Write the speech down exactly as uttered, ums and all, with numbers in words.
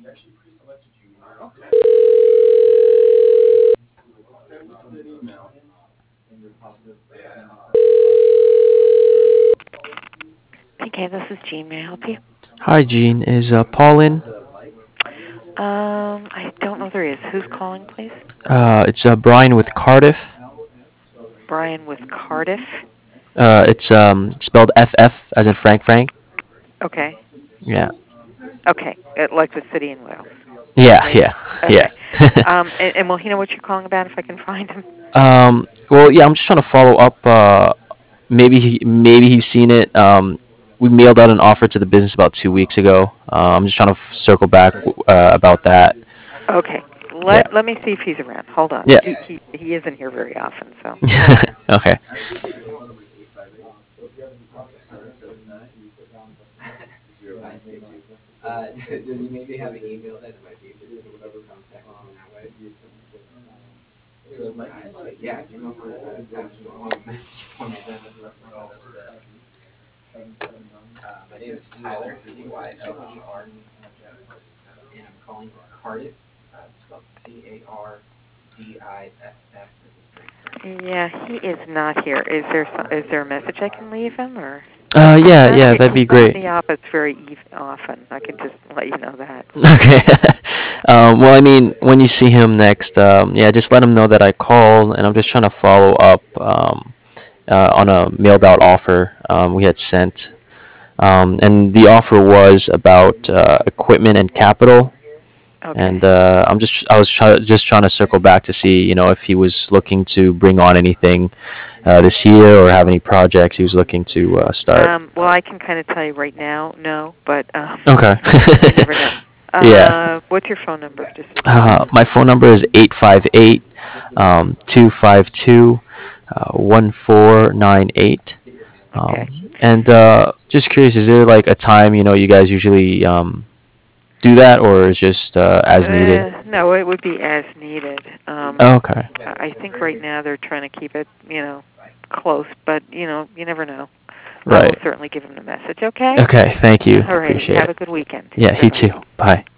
Okay, this is Jean. May I help you? Hi, Gene. Is uh, Paul in? Um, I don't know if there is. Who's calling, please? Uh, it's uh, Brian with Cardiff. Brian with Cardiff. Uh, it's um spelled F F as in Frank Frank. Okay. Yeah. Okay. It, like the city in Wales, Yeah, right? yeah, Okay. yeah. Um, and, and will he know what you're calling about if I can find him? um. Well, yeah. I'm just trying to follow up. Uh, maybe he, maybe he's seen it. Um, we mailed out an offer to the business about two weeks ago. Uh, I'm just trying to f- circle back uh, about that. Okay. Yeah. Let Let me see if he's around. Hold on. Yeah. He he he isn't here very often, so hold on. Okay. Yeah, he is not here. Is there some, is there a message I can leave him, or Uh, he's yeah, not yeah, here? that'd He's be not great. in the office very ev- often. I can just let you know that. Okay. um, well, I mean, when you see him next, um, yeah, just let him know that I called, and I'm just trying to follow up um, uh, on a mailed out offer um, we had sent. Um, and the offer was about uh, equipment and capital. Okay. And uh, I'm just I was try- just trying to circle back to see, you know, if he was looking to bring on anything uh, this year or have any projects he was looking to uh, start. Um, well, I can kind of tell you right now, no, but um, Okay. you never know. Yeah. Uh, what's your phone number, just in case? Uh, my phone number is eight five eight um two five two uh one four nine eight. Okay. Um, and uh, just curious, is there like a time you know you guys usually um do that, or is just uh, as needed? Uh, no, it would be as needed. Um, Okay. I I think right now they're trying to keep it, you know, close, but you know, you never know. I will Right. certainly give them the message. Okay. Okay. Thank you. All righty. Appreciate Have it. a good weekend. Yeah. Bye You bye. too. Bye.